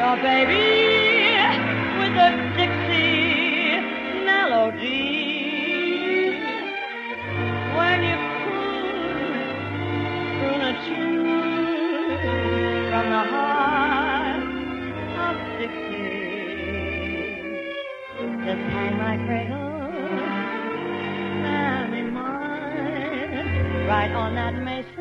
baby, with a Dixie melody. When you croon a tune from the heart of Dixie, just hang my cradle and be mine right on that mesa